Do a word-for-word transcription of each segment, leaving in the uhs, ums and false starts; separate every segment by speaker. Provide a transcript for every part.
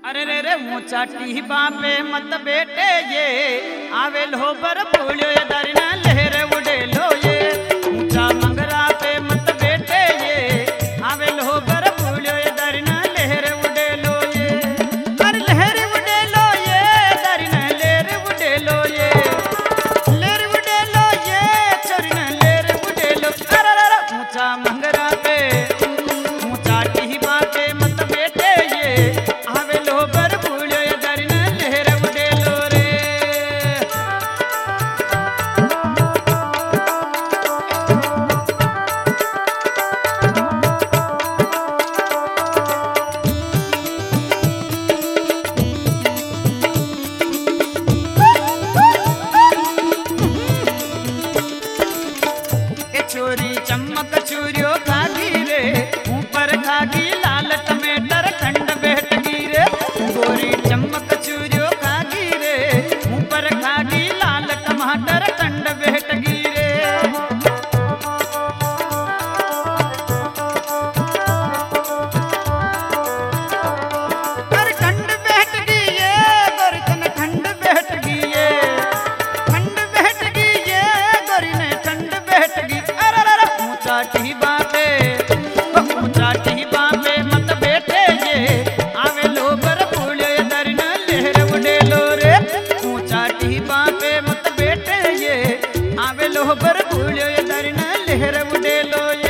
Speaker 1: अरे रे रे ऊंचा टीबा पे मत बेटे ये आवे लो बर फूलो ये दरना लहर उड़े लो ये ऊंचा मंगरा पे मत बेटे ये आवे लो बर फूलो ये दरना लहर उड़े लो ये अरे लहर उड़े लो ये दरना लहर उड़े लो ये लहर उड़े लो ये चरना लहर उड़े लो अरे रे ऊंचा मंगरा पे ऊंचा टीबा पे मत बेटे ये आवे लो बर फूलो ये दरना लहर उड़े लो रे। ए चोरी चमक चूरियो खागी रे ऊपर खागी लाल टमाटर खंड बैठगी रे गोरी चमक चूरियो खागी रे ऊपर खागी लाल टमाटर खंड बैठगी रे अरे खंड बैठगी ये गोरी तन खंड बैठगी ये खंड बैठगी ये गोरी ने खंड बैठगी अरे अरे ऊंचा टीबा पे ऊंचा टीबा पे मत बैठे ये आवे लो बर फूलो ये दरना लहर उड़े लो रे ऊंचा टीबा पे मत बैठे ये आवे लो बर फूलो ये दरना लहर उड़े लो ये।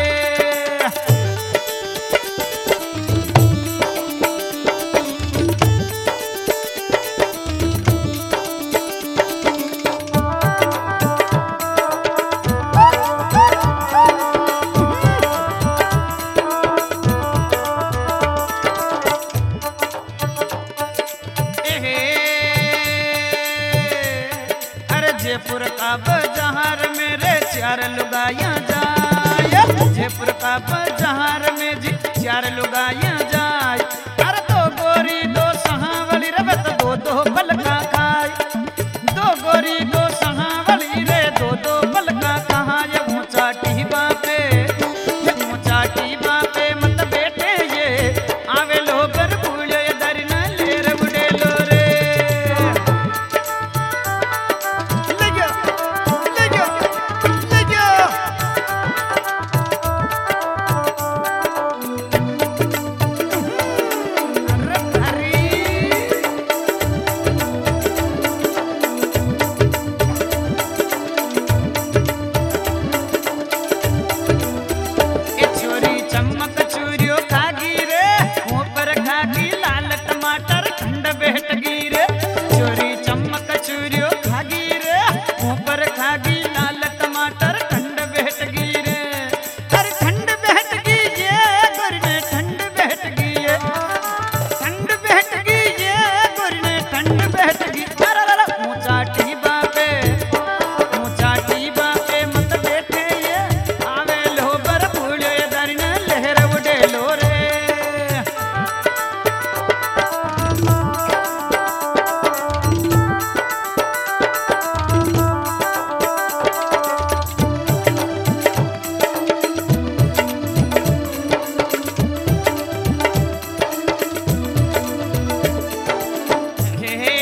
Speaker 1: एहे, अरे जयपुर का बाजार मेरे चार लुगाइयाँ जाए जयपुर का बाजार में जी चार लुगाइयाँ जाए अरे दो गोरी दो सहावली रवे तो दो दो पलका खाए दो गोरी दो सहावली रे दो दो पलका खाए ऊंचा टीबा पे ऊंचा टीबा पे मत बैठे ये आवे लो बर फूलो ये दरना लहर उड़े लो रे। ले गया ले गया ले गया अरे हरी ए चोरी चमक चूरियो खागी रे ऊपर खागी लाल टमाटर खंड बैठगी रे चोरी चमक चूरियो खागी रे ऊपर खागी लाल टमाटर खंड बैठगी रे अरे खंड बैठगी ये गोरी ने ठंड बैठगी ये ठंड बैठगी ये गोरी ने ठंड बैठगी अरे अरे अरे ऊंचा टीबा पे ऊंचा टीबा पे मत बैठे ये आवे लो बर फूलो ये दरना लहर उड़े लो रे। हे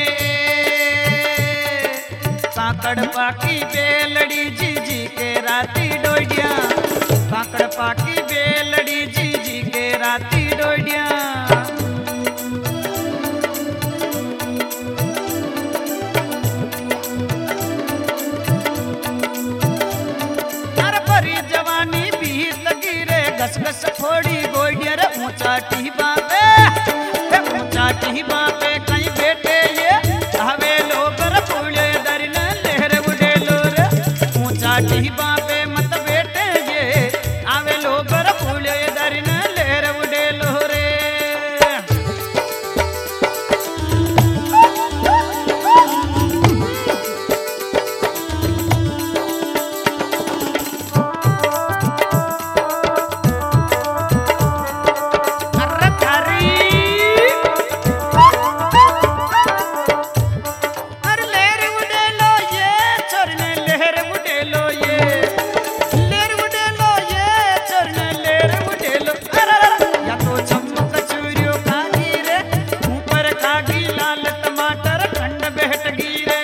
Speaker 1: पाकड़ पाकी बेलड़ी जी जी के राती डोडिया पाकड़ पाकी बेलड़ी जी जी के राती डोडिया अरे बड़ी जवानी भी लगी रे घस घस फोड़ी गोडिया रे ऊंचा टीबा पे ऊंचा टीबा पे कहीं बैठे ये आवे लो बर फूलो ये दरना लहर उड़े लो रे ऊंचा टीबा पे मत बैठे ये आवे लो बर फूलो ये दरना लहर उड़े लो रे। अरे तारी लागी लाल टमाटर खंड बेहट गिरे।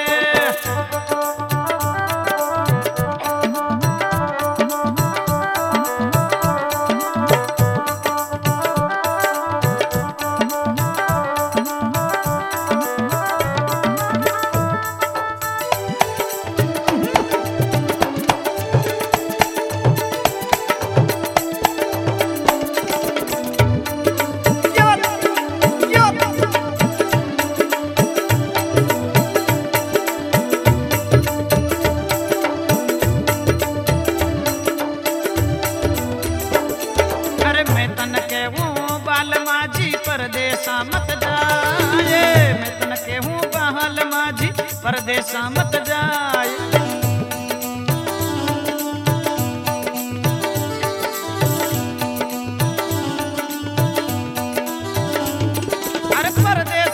Speaker 1: अरे मैं तन के हूँ बाल माझी परदेसा मत जाए, मैं तन के हूँ बाल माझी परदेसा मत जाए। अरे परदेस